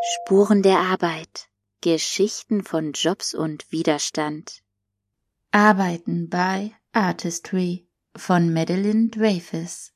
Spuren der Arbeit. Geschichten von Jobs und Widerstand. Arbeiten by Artistry von Madeline Dreyfus.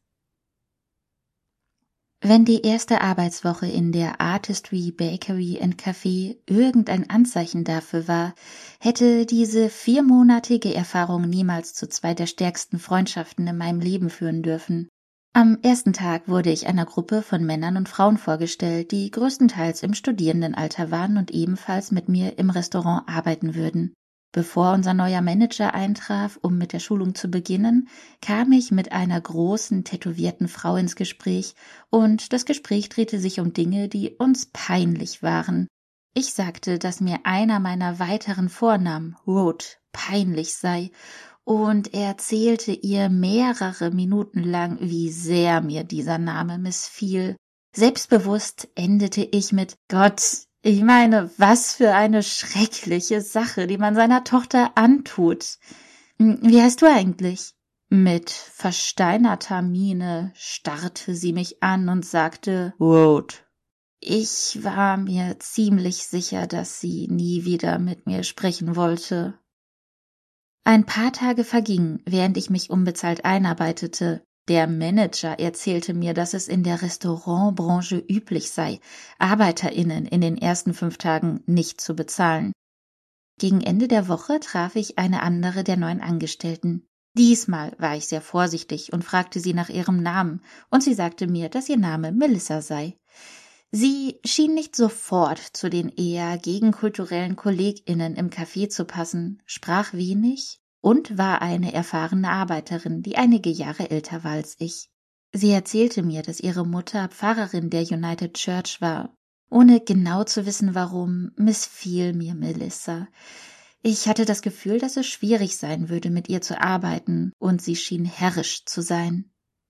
Wenn die erste Arbeitswoche in der Artistry Bakery and Café irgendein Anzeichen dafür war, hätte diese 4-monatige Erfahrung niemals zu 2 der stärksten Freundschaften in meinem Leben führen dürfen. Am ersten Tag wurde ich einer Gruppe von Männern und Frauen vorgestellt, die größtenteils im Studierendenalter waren und ebenfalls mit mir im Restaurant arbeiten würden. Bevor unser neuer Manager eintraf, um mit der Schulung zu beginnen, kam ich mit einer großen, tätowierten Frau ins Gespräch und das Gespräch drehte sich um Dinge, die uns peinlich waren. Ich sagte, dass mir einer meiner weiteren Vornamen, Road, peinlich sei und er erzählte ihr mehrere Minuten lang, wie sehr mir dieser Name missfiel. Selbstbewusst endete ich mit Gott. Ich meine, was für eine schreckliche Sache, die man seiner Tochter antut. Wie heißt du eigentlich? Mit versteinerter Miene starrte sie mich an und sagte, Road. Ich war mir ziemlich sicher, dass sie nie wieder mit mir sprechen wollte. Ein paar Tage vergingen, während ich mich unbezahlt einarbeitete. Der Manager erzählte mir, dass es in der Restaurantbranche üblich sei, ArbeiterInnen in den ersten 5 Tagen nicht zu bezahlen. Gegen Ende der Woche traf ich eine andere der neuen Angestellten. Diesmal war ich sehr vorsichtig und fragte sie nach ihrem Namen, und sie sagte mir, dass ihr Name Melissa sei. Sie schien nicht sofort zu den eher gegenkulturellen KollegInnen im Café zu passen, sprach wenig und war eine erfahrene Arbeiterin, die einige Jahre älter war als ich. Sie erzählte mir, dass ihre Mutter Pfarrerin der United Church war. Ohne genau zu wissen warum, missfiel mir Melissa. Ich hatte das Gefühl, dass es schwierig sein würde, mit ihr zu arbeiten, und sie schien herrisch zu sein.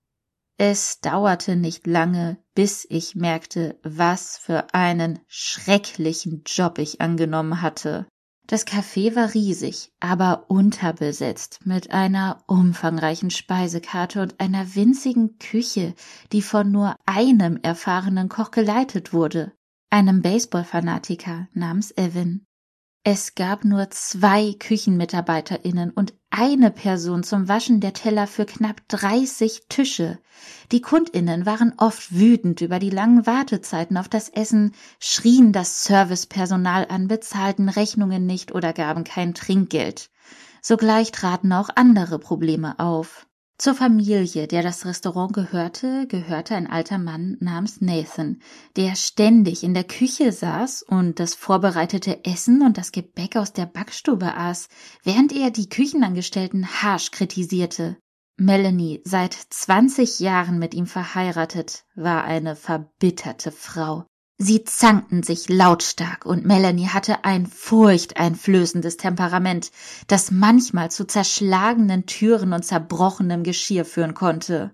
Es dauerte nicht lange, bis ich merkte, was für einen schrecklichen Job ich angenommen hatte. Das Café war riesig, aber unterbesetzt mit einer umfangreichen Speisekarte und einer winzigen Küche, die von nur einem erfahrenen Koch geleitet wurde, einem Baseball-Fanatiker namens Evan. Es gab nur 2 KüchenmitarbeiterInnen und eine Person zum Waschen der Teller für knapp 30 Tische. Die KundInnen waren oft wütend über die langen Wartezeiten auf das Essen, schrien das Servicepersonal an, bezahlten Rechnungen nicht oder gaben kein Trinkgeld. Sogleich traten auch andere Probleme auf. Zur Familie, der das Restaurant gehörte ein alter Mann namens Nathan, der ständig in der Küche saß und das vorbereitete Essen und das Gebäck aus der Backstube aß, während er die Küchenangestellten harsch kritisierte. Melanie, seit 20 Jahren mit ihm verheiratet, war eine verbitterte Frau. Sie zankten sich lautstark und Melanie hatte ein furchteinflößendes Temperament, das manchmal zu zerschlagenen Türen und zerbrochenem Geschirr führen konnte.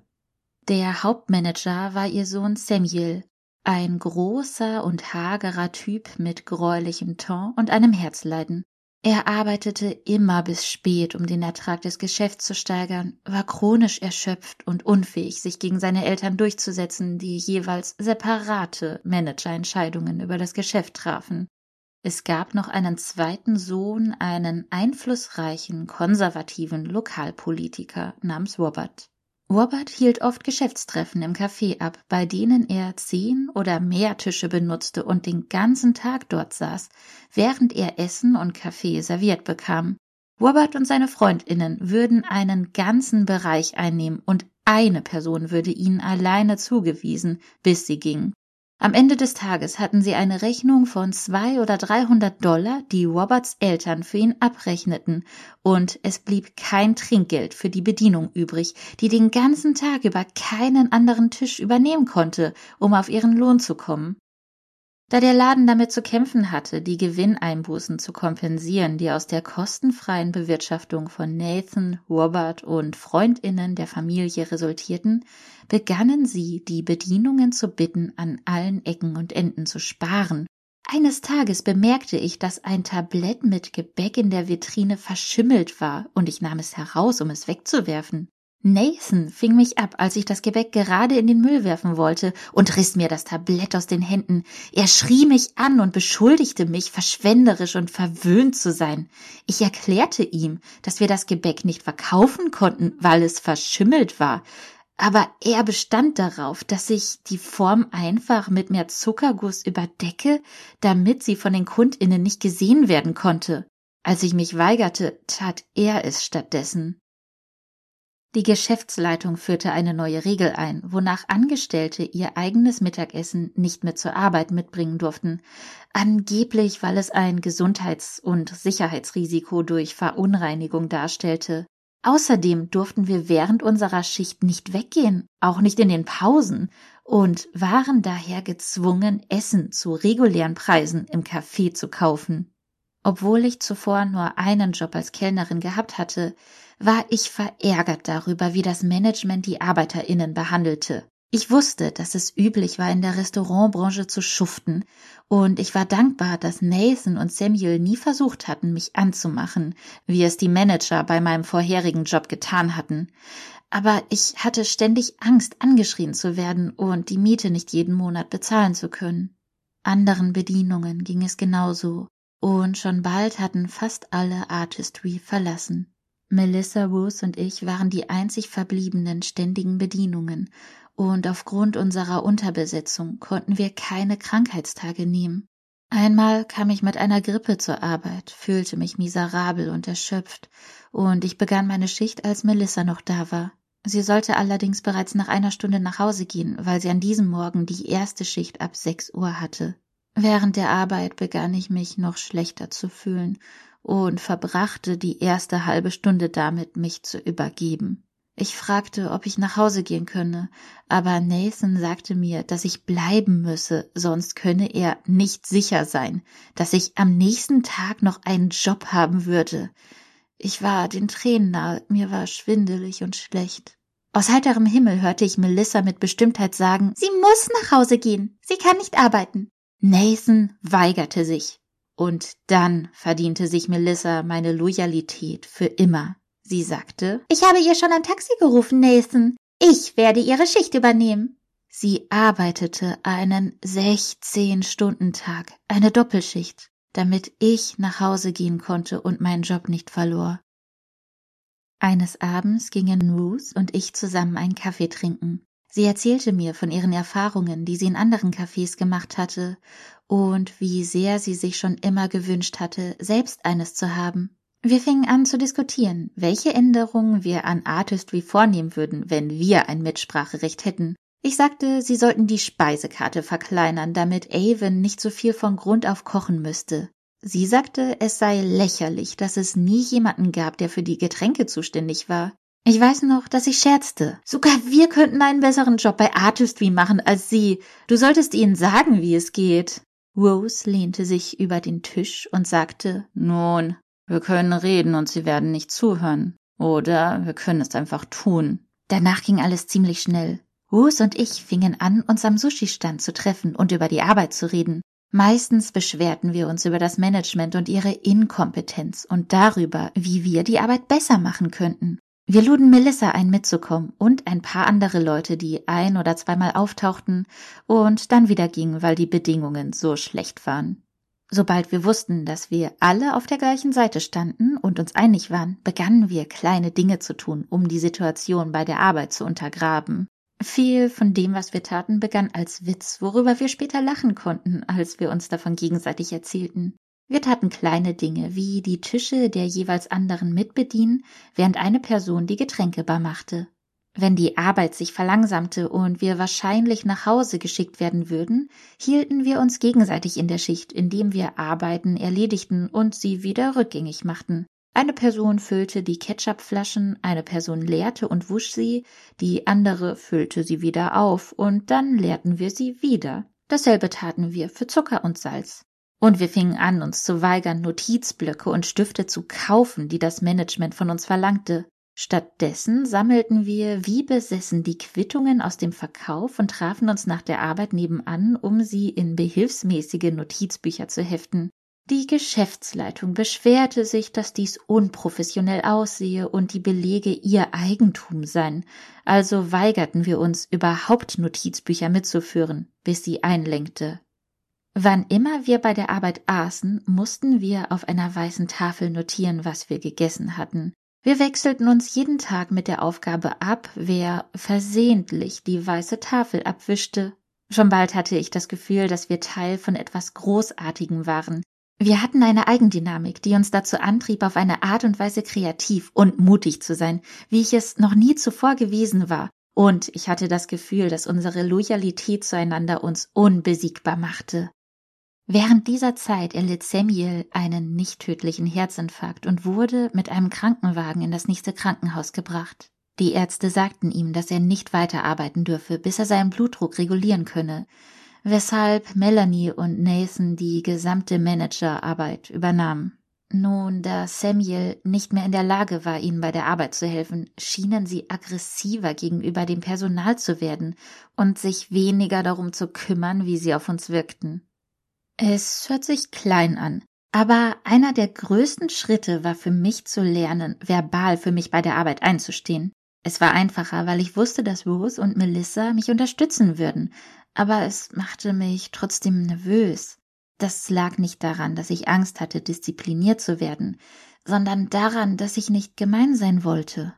Der Hauptmanager war ihr Sohn Samuel, ein großer und hagerer Typ mit gräulichem Teint und einem Herzleiden. Er arbeitete immer bis spät, um den Ertrag des Geschäfts zu steigern, war chronisch erschöpft und unfähig, sich gegen seine Eltern durchzusetzen, die jeweils separate Managerentscheidungen über das Geschäft trafen. Es gab noch einen zweiten Sohn, einen einflussreichen, konservativen Lokalpolitiker namens Robert. Robert hielt oft Geschäftstreffen im Café ab, bei denen er 10 oder mehr Tische benutzte und den ganzen Tag dort saß, während er Essen und Kaffee serviert bekam. Robert und seine FreundInnen würden einen ganzen Bereich einnehmen und eine Person würde ihnen alleine zugewiesen, bis sie gingen. Am Ende des Tages hatten sie eine Rechnung von $200 oder $300, die Roberts Eltern für ihn abrechneten, und es blieb kein Trinkgeld für die Bedienung übrig, die den ganzen Tag über keinen anderen Tisch übernehmen konnte, um auf ihren Lohn zu kommen. Da der Laden damit zu kämpfen hatte, die Gewinneinbußen zu kompensieren, die aus der kostenfreien Bewirtschaftung von Nathan, Robert und FreundInnen der Familie resultierten, begannen sie, die Bedienungen zu bitten, an allen Ecken und Enden zu sparen. Eines Tages bemerkte ich, dass ein Tablett mit Gebäck in der Vitrine verschimmelt war, und ich nahm es heraus, um es wegzuwerfen. Nathan fing mich ab, als ich das Gebäck gerade in den Müll werfen wollte und riss mir das Tablett aus den Händen. Er schrie mich an und beschuldigte mich, verschwenderisch und verwöhnt zu sein. Ich erklärte ihm, dass wir das Gebäck nicht verkaufen konnten, weil es verschimmelt war. Aber er bestand darauf, dass ich die Form einfach mit mehr Zuckerguss überdecke, damit sie von den KundInnen nicht gesehen werden konnte. Als ich mich weigerte, tat er es stattdessen. Die Geschäftsleitung führte eine neue Regel ein, wonach Angestellte ihr eigenes Mittagessen nicht mehr zur Arbeit mitbringen durften, angeblich weil es ein Gesundheits- und Sicherheitsrisiko durch Verunreinigung darstellte. Außerdem durften wir während unserer Schicht nicht weggehen, auch nicht in den Pausen, und waren daher gezwungen, Essen zu regulären Preisen im Café zu kaufen. Obwohl ich zuvor nur einen Job als Kellnerin gehabt hatte, war ich verärgert darüber, wie das Management die ArbeiterInnen behandelte. Ich wusste, dass es üblich war, in der Restaurantbranche zu schuften, und ich war dankbar, dass Nathan und Samuel nie versucht hatten, mich anzumachen, wie es die Manager bei meinem vorherigen Job getan hatten. Aber ich hatte ständig Angst, angeschrien zu werden und die Miete nicht jeden Monat bezahlen zu können. Anderen Bedienungen ging es genauso, und schon bald hatten fast alle Artistry verlassen. Melissa, Ruth und ich waren die einzig verbliebenen ständigen Bedienungen, und aufgrund unserer Unterbesetzung konnten wir keine Krankheitstage nehmen. Einmal kam ich mit einer Grippe zur Arbeit, fühlte mich miserabel und erschöpft, und ich begann meine Schicht, als Melissa noch da war. Sie sollte allerdings bereits nach einer Stunde nach Hause gehen, weil sie an diesem Morgen die erste Schicht ab 6 Uhr hatte. Während der Arbeit begann ich mich noch schlechter zu fühlen und verbrachte die erste halbe Stunde damit, mich zu übergeben. Ich fragte, ob ich nach Hause gehen könne, aber Nathan sagte mir, dass ich bleiben müsse, sonst könne er nicht sicher sein, dass ich am nächsten Tag noch einen Job haben würde. Ich war den Tränen nahe, mir war schwindelig und schlecht. Aus heiterem Himmel hörte ich Melissa mit Bestimmtheit sagen, sie muss nach Hause gehen, sie kann nicht arbeiten. Nathan weigerte sich. Und dann verdiente sich Melissa meine Loyalität für immer. Sie sagte, ich habe ihr schon ein Taxi gerufen, Nathan. Ich werde ihre Schicht übernehmen. Sie arbeitete einen 16-Stunden-Tag, eine Doppelschicht, damit ich nach Hause gehen konnte und meinen Job nicht verlor. Eines Abends gingen Ruth und ich zusammen einen Kaffee trinken. Sie erzählte mir von ihren Erfahrungen, die sie in anderen Cafés gemacht hatte und wie sehr sie sich schon immer gewünscht hatte, selbst eines zu haben. Wir fingen an zu diskutieren, welche Änderungen wir an Artistry vornehmen würden, wenn wir ein Mitspracherecht hätten. Ich sagte, sie sollten die Speisekarte verkleinern, damit Avon nicht so viel von Grund auf kochen müsste. Sie sagte, es sei lächerlich, dass es nie jemanden gab, der für die Getränke zuständig war. Ich weiß noch, dass ich scherzte. Sogar wir könnten einen besseren Job bei Artistry machen als Sie. Du solltest ihnen sagen, wie es geht. Rose lehnte sich über den Tisch und sagte, nun, wir können reden und sie werden nicht zuhören. Oder wir können es einfach tun. Danach ging alles ziemlich schnell. Rose und ich fingen an, uns am Sushi-Stand zu treffen und über die Arbeit zu reden. Meistens beschwerten wir uns über das Management und ihre Inkompetenz und darüber, wie wir die Arbeit besser machen könnten. Wir luden Melissa ein, mitzukommen und ein paar andere Leute, die ein- oder zweimal auftauchten und dann wieder gingen, weil die Bedingungen so schlecht waren. Sobald wir wussten, dass wir alle auf der gleichen Seite standen und uns einig waren, begannen wir kleine Dinge zu tun, um die Situation bei der Arbeit zu untergraben. Viel von dem, was wir taten, begann als Witz, worüber wir später lachen konnten, als wir uns davon gegenseitig erzählten. Wir taten kleine Dinge, wie die Tische der jeweils anderen mitbedienen, während eine Person die Getränkebar machte. Wenn die Arbeit sich verlangsamte und wir wahrscheinlich nach Hause geschickt werden würden, hielten wir uns gegenseitig in der Schicht, indem wir Arbeiten erledigten und sie wieder rückgängig machten. Eine Person füllte die Ketchupflaschen, eine Person leerte und wusch sie, die andere füllte sie wieder auf und dann leerten wir sie wieder. Dasselbe taten wir für Zucker und Salz. Und wir fingen an, uns zu weigern, Notizblöcke und Stifte zu kaufen, die das Management von uns verlangte. Stattdessen sammelten wir wie besessen die Quittungen aus dem Verkauf und trafen uns nach der Arbeit nebenan, um sie in behilfsmäßige Notizbücher zu heften. Die Geschäftsleitung beschwerte sich, dass dies unprofessionell aussehe und die Belege ihr Eigentum seien, also weigerten wir uns, überhaupt Notizbücher mitzuführen, bis sie einlenkte. Wann immer wir bei der Arbeit aßen, mussten wir auf einer weißen Tafel notieren, was wir gegessen hatten. Wir wechselten uns jeden Tag mit der Aufgabe ab, wer versehentlich die weiße Tafel abwischte. Schon bald hatte ich das Gefühl, dass wir Teil von etwas Großartigem waren. Wir hatten eine Eigendynamik, die uns dazu antrieb, auf eine Art und Weise kreativ und mutig zu sein, wie ich es noch nie zuvor gewesen war. Und ich hatte das Gefühl, dass unsere Loyalität zueinander uns unbesiegbar machte. Während dieser Zeit erlitt Samuel einen nicht tödlichen Herzinfarkt und wurde mit einem Krankenwagen in das nächste Krankenhaus gebracht. Die Ärzte sagten ihm, dass er nicht weiterarbeiten dürfe, bis er seinen Blutdruck regulieren könne, weshalb Melanie und Nathan die gesamte Managerarbeit übernahmen. Nun, da Samuel nicht mehr in der Lage war, ihnen bei der Arbeit zu helfen, schienen sie aggressiver gegenüber dem Personal zu werden und sich weniger darum zu kümmern, wie sie auf uns wirkten. Es hört sich klein an, aber einer der größten Schritte war für mich zu lernen, verbal für mich bei der Arbeit einzustehen. Es war einfacher, weil ich wusste, dass Rose und Melissa mich unterstützen würden, aber es machte mich trotzdem nervös. Das lag nicht daran, dass ich Angst hatte, diszipliniert zu werden, sondern daran, dass ich nicht gemein sein wollte.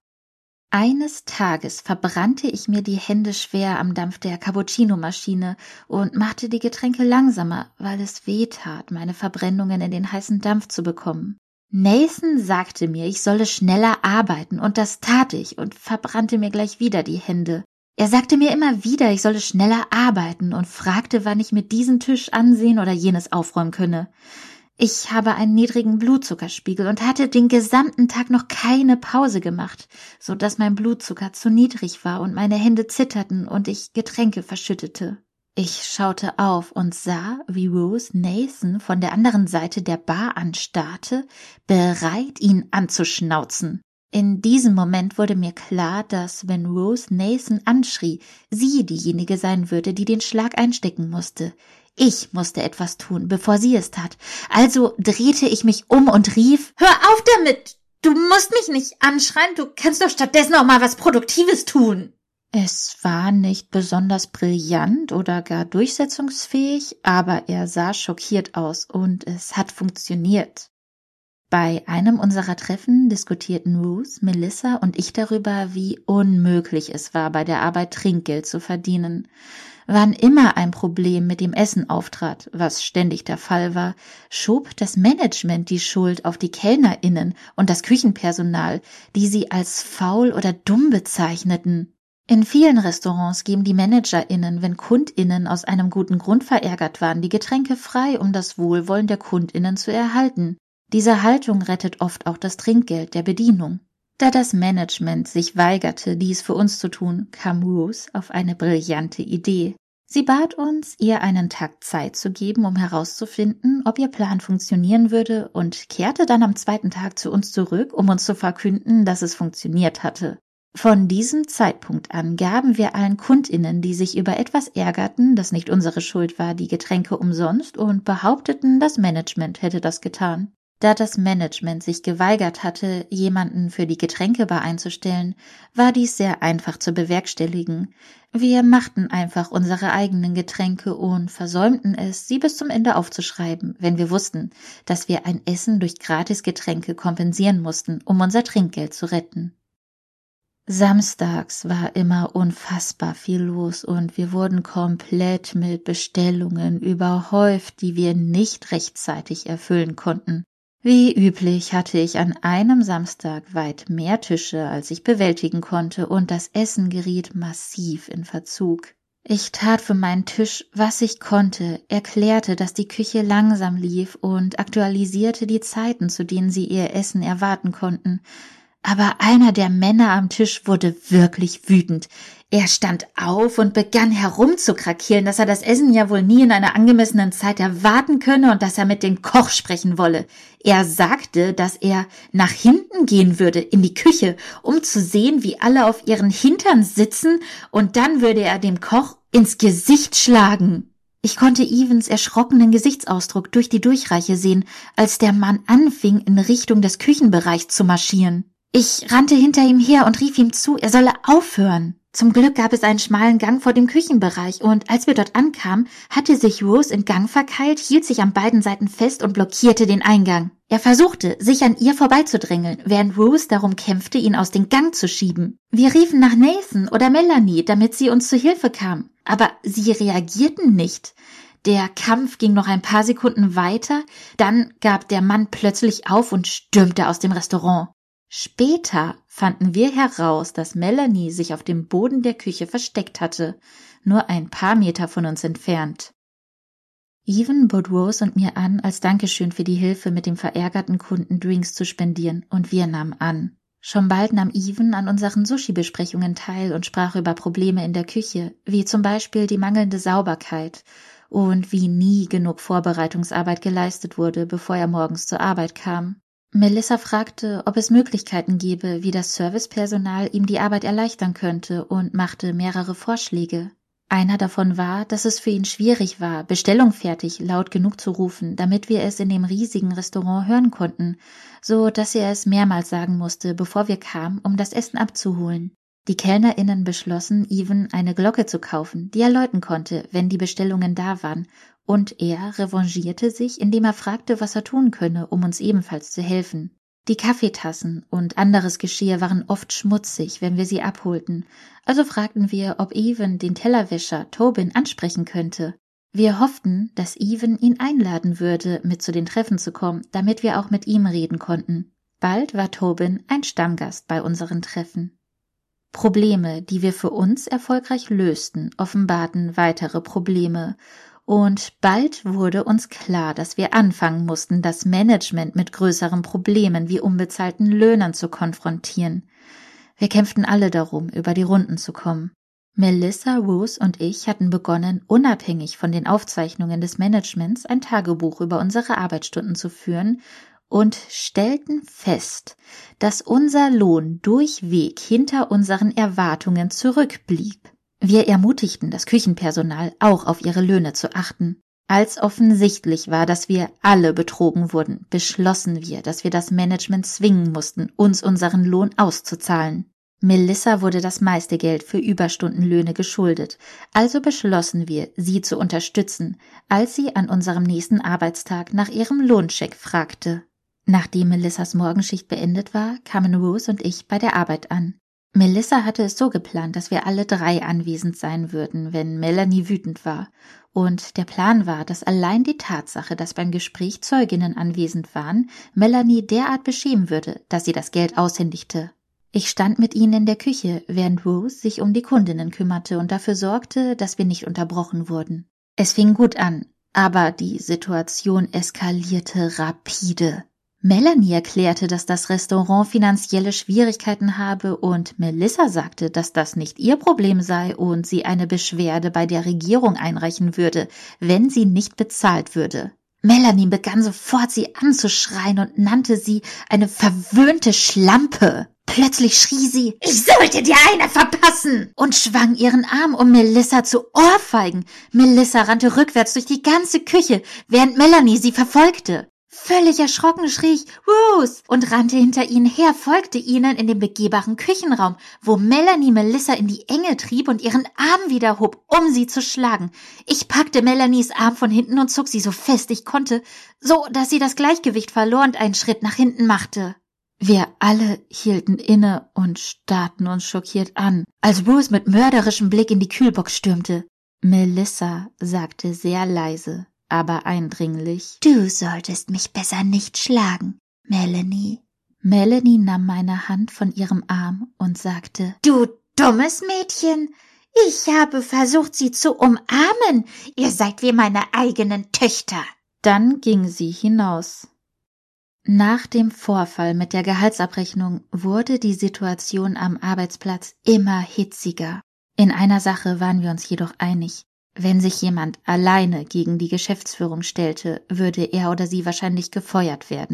Eines Tages verbrannte ich mir die Hände schwer am Dampf der Cappuccino-Maschine und machte die Getränke langsamer, weil es weh tat, meine Verbrennungen in den heißen Dampf zu bekommen. Nathan sagte mir, ich solle schneller arbeiten, und das tat ich und verbrannte mir gleich wieder die Hände. Er sagte mir immer wieder, ich solle schneller arbeiten und fragte, wann ich mir diesen Tisch ansehen oder jenes aufräumen könne. Ich habe einen niedrigen Blutzuckerspiegel und hatte den gesamten Tag noch keine Pause gemacht, so dass mein Blutzucker zu niedrig war und meine Hände zitterten und ich Getränke verschüttete. Ich schaute auf und sah, wie Rose Nathan von der anderen Seite der Bar anstarrte, bereit, ihn anzuschnauzen. In diesem Moment wurde mir klar, dass, wenn Rose Nathan anschrie, sie diejenige sein würde, die den Schlag einstecken musste. Ich musste etwas tun, bevor sie es tat. Also drehte ich mich um und rief, »Hör auf damit! Du musst mich nicht anschreien, du kannst doch stattdessen auch mal was Produktives tun!« Es war nicht besonders brillant oder gar durchsetzungsfähig, aber er sah schockiert aus und es hat funktioniert. Bei einem unserer Treffen diskutierten Ruth, Melissa und ich darüber, wie unmöglich es war, bei der Arbeit Trinkgeld zu verdienen. Wann immer ein Problem mit dem Essen auftrat, was ständig der Fall war, schob das Management die Schuld auf die KellnerInnen und das Küchenpersonal, die sie als faul oder dumm bezeichneten. In vielen Restaurants geben die ManagerInnen, wenn KundInnen aus einem guten Grund verärgert waren, die Getränke frei, um das Wohlwollen der KundInnen zu erhalten. Diese Haltung rettet oft auch das Trinkgeld der Bedienung. Da das Management sich weigerte, dies für uns zu tun, kam Rose auf eine brillante Idee. Sie bat uns, ihr einen Tag Zeit zu geben, um herauszufinden, ob ihr Plan funktionieren würde, und kehrte dann am zweiten Tag zu uns zurück, um uns zu verkünden, dass es funktioniert hatte. Von diesem Zeitpunkt an gaben wir allen KundInnen, die sich über etwas ärgerten, das nicht unsere Schuld war, die Getränke umsonst und behaupteten, das Management hätte das getan. Da das Management sich geweigert hatte, jemanden für die Getränkebar einzustellen, war dies sehr einfach zu bewerkstelligen. Wir machten einfach unsere eigenen Getränke und versäumten es, sie bis zum Ende aufzuschreiben, wenn wir wussten, dass wir ein Essen durch Gratisgetränke kompensieren mussten, um unser Trinkgeld zu retten. Samstags war immer unfassbar viel los und wir wurden komplett mit Bestellungen überhäuft, die wir nicht rechtzeitig erfüllen konnten. Wie üblich hatte ich an einem Samstag weit mehr Tische, als ich bewältigen konnte, und das Essen geriet massiv in Verzug. Ich tat für meinen Tisch, was ich konnte, erklärte, dass die Küche langsam lief und aktualisierte die Zeiten, zu denen sie ihr Essen erwarten konnten. Aber einer der Männer am Tisch wurde wirklich wütend. Er stand auf und begann herumzukrakeelen, dass er das Essen ja wohl nie in einer angemessenen Zeit erwarten könne und dass er mit dem Koch sprechen wolle. Er sagte, dass er nach hinten gehen würde, in die Küche, um zu sehen, wie alle auf ihren Hintern sitzen, und dann würde er dem Koch ins Gesicht schlagen. Ich konnte Evans erschrockenen Gesichtsausdruck durch die Durchreiche sehen, als der Mann anfing, in Richtung des Küchenbereichs zu marschieren. Ich rannte hinter ihm her und rief ihm zu, er solle aufhören. Zum Glück gab es einen schmalen Gang vor dem Küchenbereich und als wir dort ankamen, hatte sich Rose im Gang verkeilt, hielt sich an beiden Seiten fest und blockierte den Eingang. Er versuchte, sich an ihr vorbeizudrängeln, während Rose darum kämpfte, ihn aus dem Gang zu schieben. Wir riefen nach Nathan oder Melanie, damit sie uns zu Hilfe kamen, aber sie reagierten nicht. Der Kampf ging noch ein paar Sekunden weiter, dann gab der Mann plötzlich auf und stürmte aus dem Restaurant. Später fanden wir heraus, dass Melanie sich auf dem Boden der Küche versteckt hatte, nur ein paar Meter von uns entfernt. Evan bot Rose und mir an, als Dankeschön für die Hilfe mit dem verärgerten Kunden Drinks zu spendieren, und wir nahmen an. Schon bald nahm Evan an unseren Sushi-Besprechungen teil und sprach über Probleme in der Küche, wie zum Beispiel die mangelnde Sauberkeit und wie nie genug Vorbereitungsarbeit geleistet wurde, bevor er morgens zur Arbeit kam. Melissa fragte, ob es Möglichkeiten gäbe, wie das Servicepersonal ihm die Arbeit erleichtern könnte, und machte mehrere Vorschläge. Einer davon war, dass es für ihn schwierig war, Bestellung fertig laut genug zu rufen, damit wir es in dem riesigen Restaurant hören konnten, so dass er es mehrmals sagen musste, bevor wir kamen, um das Essen abzuholen. Die KellnerInnen beschlossen, Evan eine Glocke zu kaufen, die er läuten konnte, wenn die Bestellungen da waren, und er revanchierte sich, indem er fragte, was er tun könne, um uns ebenfalls zu helfen. Die Kaffeetassen und anderes Geschirr waren oft schmutzig, wenn wir sie abholten, also fragten wir, ob Evan den Tellerwäscher Tobin ansprechen könnte. Wir hofften, dass Evan ihn einladen würde, mit zu den Treffen zu kommen, damit wir auch mit ihm reden konnten. Bald war Tobin ein Stammgast bei unseren Treffen. Probleme, die wir für uns erfolgreich lösten, offenbarten weitere Probleme, und bald wurde uns klar, dass wir anfangen mussten, das Management mit größeren Problemen wie unbezahlten Löhnern zu konfrontieren. Wir kämpften alle darum, über die Runden zu kommen. Melissa, Rose und ich hatten begonnen, unabhängig von den Aufzeichnungen des Managements ein Tagebuch über unsere Arbeitsstunden zu führen und stellten fest, dass unser Lohn durchweg hinter unseren Erwartungen zurückblieb. Wir ermutigten das Küchenpersonal, auch auf ihre Löhne zu achten. Als offensichtlich war, dass wir alle betrogen wurden, beschlossen wir, dass wir das Management zwingen mussten, uns unseren Lohn auszuzahlen. Melissa wurde das meiste Geld für Überstundenlöhne geschuldet, also beschlossen wir, sie zu unterstützen, als sie an unserem nächsten Arbeitstag nach ihrem Lohnscheck fragte. Nachdem Melissas Morgenschicht beendet war, kamen Rose und ich bei der Arbeit an. Melissa hatte es so geplant, dass wir alle 3 anwesend sein würden, wenn Melanie wütend war. Und der Plan war, dass allein die Tatsache, dass beim Gespräch Zeuginnen anwesend waren, Melanie derart beschämen würde, dass sie das Geld aushändigte. Ich stand mit ihnen in der Küche, während Rose sich um die Kundinnen kümmerte und dafür sorgte, dass wir nicht unterbrochen wurden. Es fing gut an, aber die Situation eskalierte rapide. Melanie erklärte, dass das Restaurant finanzielle Schwierigkeiten habe und Melissa sagte, dass das nicht ihr Problem sei und sie eine Beschwerde bei der Regierung einreichen würde, wenn sie nicht bezahlt würde. Melanie begann sofort, sie anzuschreien und nannte sie eine verwöhnte Schlampe. Plötzlich schrie sie, »Ich sollte dir eine verpassen!« und schwang ihren Arm, um Melissa zu ohrfeigen. Melissa rannte rückwärts durch die ganze Küche, während Melanie sie verfolgte. Völlig erschrocken schrie ich »Rose« und rannte hinter ihnen her, folgte ihnen in den begehbaren Küchenraum, wo Melanie Melissa in die Enge trieb und ihren Arm wieder hob, um sie zu schlagen. Ich packte Melanies Arm von hinten und zog sie so fest ich konnte, so dass sie das Gleichgewicht verlor und einen Schritt nach hinten machte. Wir alle hielten inne und starrten uns schockiert an, als Rose mit mörderischem Blick in die Kühlbox stürmte. Melissa sagte sehr leise, aber eindringlich, »Du solltest mich besser nicht schlagen, Melanie.« Melanie nahm meine Hand von ihrem Arm und sagte, »Du dummes Mädchen, ich habe versucht, sie zu umarmen. Ihr seid wie meine eigenen Töchter.« Dann ging sie hinaus. Nach dem Vorfall mit der Gehaltsabrechnung wurde die Situation am Arbeitsplatz immer hitziger. In einer Sache waren wir uns jedoch einig. Wenn sich jemand alleine gegen die Geschäftsführung stellte, würde er oder sie wahrscheinlich gefeuert werden.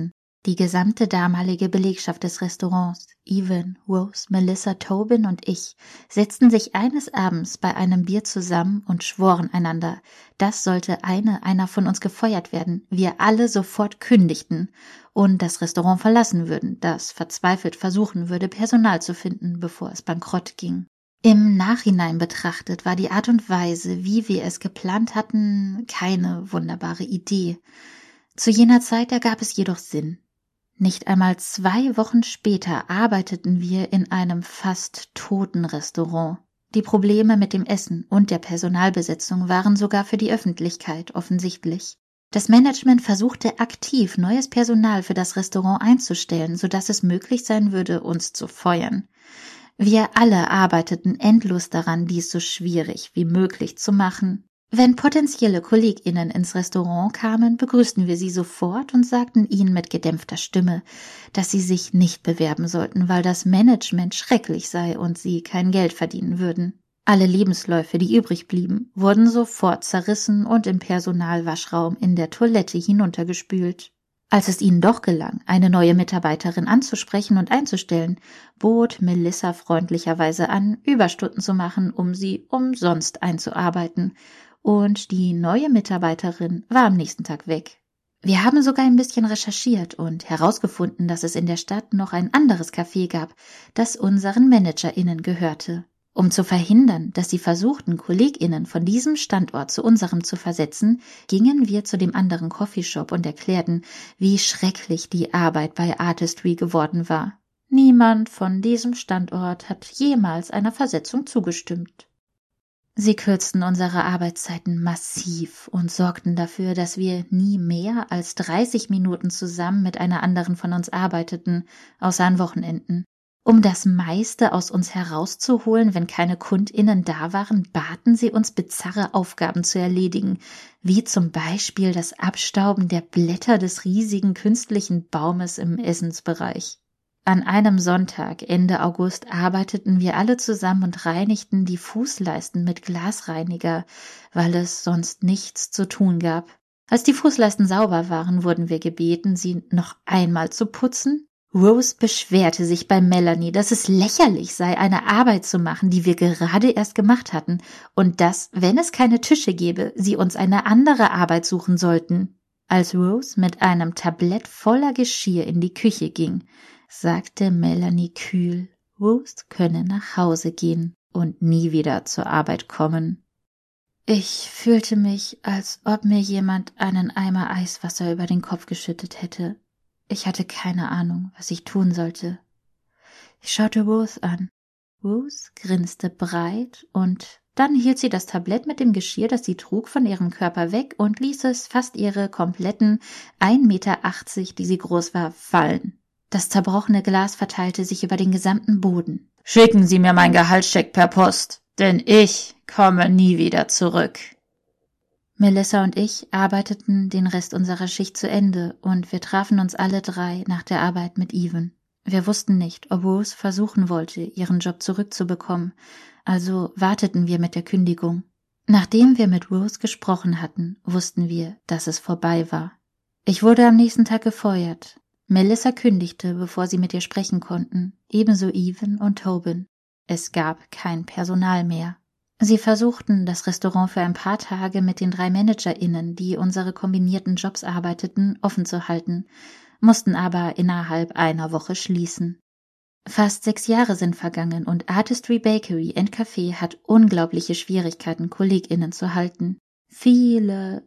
Die gesamte damalige Belegschaft des Restaurants, Evan, Rose, Melissa, Tobin und ich, setzten sich eines Abends bei einem Bier zusammen und schworen einander, dass sollte einer von uns gefeuert werden, wir alle sofort kündigten und das Restaurant verlassen würden, das verzweifelt versuchen würde, Personal zu finden, bevor es bankrott ging. Im Nachhinein betrachtet war die Art und Weise, wie wir es geplant hatten, keine wunderbare Idee. Zu jener Zeit ergab es jedoch Sinn. Nicht einmal 2 Wochen später arbeiteten wir in einem fast toten Restaurant. Die Probleme mit dem Essen und der Personalbesetzung waren sogar für die Öffentlichkeit offensichtlich. Das Management versuchte aktiv, neues Personal für das Restaurant einzustellen, sodass es möglich sein würde, uns zu feuern. Wir alle arbeiteten endlos daran, dies so schwierig wie möglich zu machen. Wenn potenzielle KollegInnen ins Restaurant kamen, begrüßten wir sie sofort und sagten ihnen mit gedämpfter Stimme, dass sie sich nicht bewerben sollten, weil das Management schrecklich sei und sie kein Geld verdienen würden. Alle Lebensläufe, die übrig blieben, wurden sofort zerrissen und im Personalwaschraum in der Toilette hinuntergespült. Als es ihnen doch gelang, eine neue Mitarbeiterin anzusprechen und einzustellen, bot Melissa freundlicherweise an, Überstunden zu machen, um sie umsonst einzuarbeiten. Und die neue Mitarbeiterin war am nächsten Tag weg. Wir haben sogar ein bisschen recherchiert und herausgefunden, dass es in der Stadt noch ein anderes Café gab, das unseren ManagerInnen gehörte. Um zu verhindern, dass sie versuchten, KollegInnen von diesem Standort zu unserem zu versetzen, gingen wir zu dem anderen Coffeeshop und erklärten, wie schrecklich die Arbeit bei Artistry geworden war. Niemand von diesem Standort hat jemals einer Versetzung zugestimmt. Sie kürzten unsere Arbeitszeiten massiv und sorgten dafür, dass wir nie mehr als 30 Minuten zusammen mit einer anderen von uns arbeiteten, außer an Wochenenden. Um das meiste aus uns herauszuholen, wenn keine KundInnen da waren, baten sie uns, bizarre Aufgaben zu erledigen, wie zum Beispiel das Abstauben der Blätter des riesigen künstlichen Baumes im Essensbereich. An einem Sonntag Ende August arbeiteten wir alle zusammen und reinigten die Fußleisten mit Glasreiniger, weil es sonst nichts zu tun gab. Als die Fußleisten sauber waren, wurden wir gebeten, sie noch einmal zu putzen. Rose beschwerte sich bei Melanie, dass es lächerlich sei, eine Arbeit zu machen, die wir gerade erst gemacht hatten, und dass, wenn es keine Tische gäbe, sie uns eine andere Arbeit suchen sollten. Als Rose mit einem Tablett voller Geschirr in die Küche ging, sagte Melanie kühl, Rose könne nach Hause gehen und nie wieder zur Arbeit kommen. Ich fühlte mich, als ob mir jemand einen Eimer Eiswasser über den Kopf geschüttet hätte. Ich hatte keine Ahnung, was ich tun sollte. Ich schaute Rose an. Rose grinste breit und dann hielt sie das Tablett mit dem Geschirr, das sie trug, von ihrem Körper weg und ließ es fast ihre kompletten 1,80 Meter, die sie groß war, fallen. Das zerbrochene Glas verteilte sich über den gesamten Boden. »Schicken Sie mir mein Gehaltscheck per Post, denn ich komme nie wieder zurück.« Melissa und ich arbeiteten den Rest unserer Schicht zu Ende und wir trafen uns alle 3 nach der Arbeit mit Evan. Wir wussten nicht, ob Rose versuchen wollte, ihren Job zurückzubekommen, also warteten wir mit der Kündigung. Nachdem wir mit Rose gesprochen hatten, wussten wir, dass es vorbei war. Ich wurde am nächsten Tag gefeuert. Melissa kündigte, bevor sie mit ihr sprechen konnten, ebenso Evan und Tobin. Es gab kein Personal mehr. Sie versuchten, das Restaurant für ein paar Tage mit den 3 ManagerInnen, die unsere kombinierten Jobs arbeiteten, offen zu halten, mussten aber innerhalb einer Woche schließen. Fast 6 Jahre sind vergangen und Artistry Bakery & Café hat unglaubliche Schwierigkeiten, KollegInnen zu halten. Viele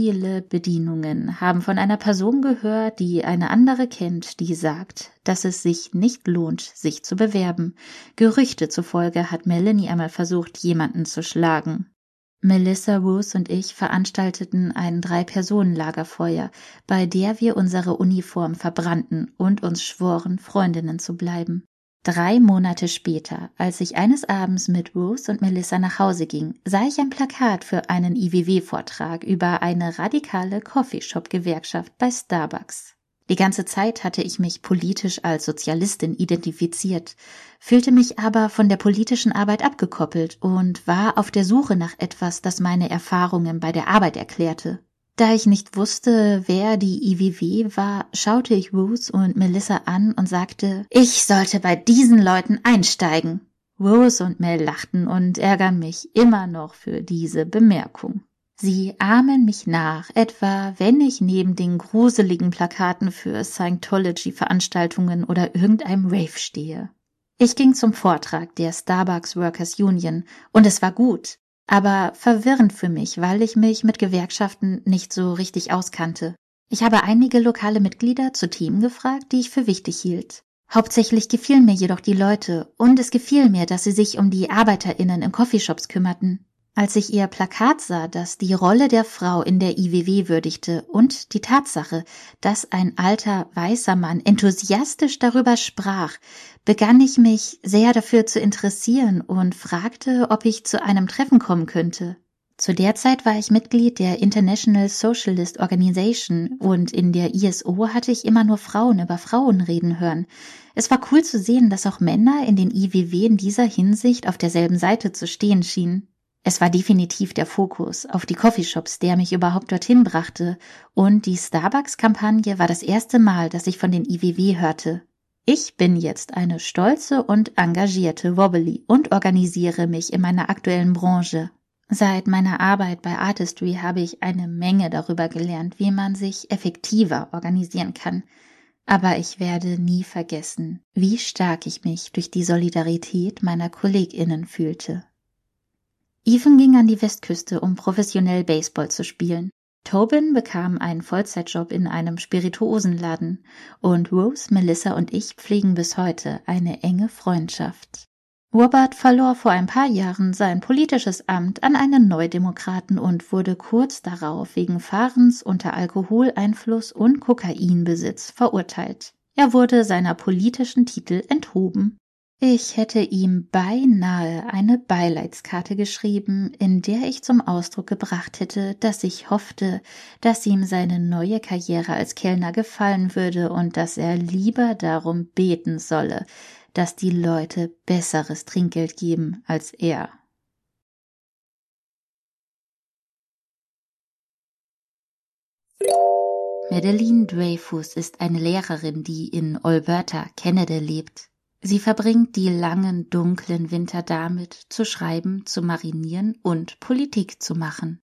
Bedienungen haben von einer Person gehört, die eine andere kennt, die sagt, dass es sich nicht lohnt, sich zu bewerben. Gerüchte zufolge hat Melanie einmal versucht, jemanden zu schlagen. Melissa, Rose und ich veranstalteten ein 3-Personen-Lagerfeuer, bei der wir unsere Uniform verbrannten und uns schworen, Freundinnen zu bleiben. 3 Monate später, als ich eines Abends mit Rose und Melissa nach Hause ging, sah ich ein Plakat für einen IWW-Vortrag über eine radikale Coffeeshop-Gewerkschaft bei Starbucks. Die ganze Zeit hatte ich mich politisch als Sozialistin identifiziert, fühlte mich aber von der politischen Arbeit abgekoppelt und war auf der Suche nach etwas, das meine Erfahrungen bei der Arbeit erklärte. Da ich nicht wusste, wer die IWW war, schaute ich Rose und Melissa an und sagte, ich sollte bei diesen Leuten einsteigen. Rose und Mel lachten und ärgern mich immer noch für diese Bemerkung. Sie ahmen mich nach, etwa wenn ich neben den gruseligen Plakaten für Scientology-Veranstaltungen oder irgendeinem Rave stehe. Ich ging zum Vortrag der Starbucks Workers Union und es war gut, aber verwirrend für mich, weil ich mich mit Gewerkschaften nicht so richtig auskannte. Ich habe einige lokale Mitglieder zu Themen gefragt, die ich für wichtig hielt. Hauptsächlich gefielen mir jedoch die Leute und es gefiel mir, dass sie sich um die ArbeiterInnen in Coffeeshops kümmerten. Als ich ihr Plakat sah, das die Rolle der Frau in der IWW würdigte und die Tatsache, dass ein alter, weißer Mann enthusiastisch darüber sprach, begann ich mich sehr dafür zu interessieren und fragte, ob ich zu einem Treffen kommen könnte. Zu der Zeit war ich Mitglied der International Socialist Organization und in der ISO hatte ich immer nur Frauen über Frauen reden hören. Es war cool zu sehen, dass auch Männer in den IWW in dieser Hinsicht auf derselben Seite zu stehen schienen. Es war definitiv der Fokus auf die Coffeeshops, der mich überhaupt dorthin brachte, und die Starbucks-Kampagne war das erste Mal, dass ich von den IWW hörte. Ich bin jetzt eine stolze und engagierte Wobbly und organisiere mich in meiner aktuellen Branche. Seit meiner Arbeit bei Artistry habe ich eine Menge darüber gelernt, wie man sich effektiver organisieren kann. Aber ich werde nie vergessen, wie stark ich mich durch die Solidarität meiner KollegInnen fühlte. Ethan ging an die Westküste, um professionell Baseball zu spielen. Tobin bekam einen Vollzeitjob in einem Spirituosenladen und Rose, Melissa und ich pflegen bis heute eine enge Freundschaft. Robert verlor vor ein paar Jahren sein politisches Amt an einen Neudemokraten und wurde kurz darauf wegen Fahrens unter Alkoholeinfluss und Kokainbesitz verurteilt. Er wurde seiner politischen Titel enthoben. Ich hätte ihm beinahe eine Beileidskarte geschrieben, in der ich zum Ausdruck gebracht hätte, dass ich hoffte, dass ihm seine neue Karriere als Kellner gefallen würde und dass er lieber darum beten solle, dass die Leute besseres Trinkgeld geben als er. Madeleine Dreyfus ist eine Lehrerin, die in Alberta, Kanada lebt. Sie verbringt die langen, dunklen Winter damit, zu schreiben, zu marinieren und Politik zu machen.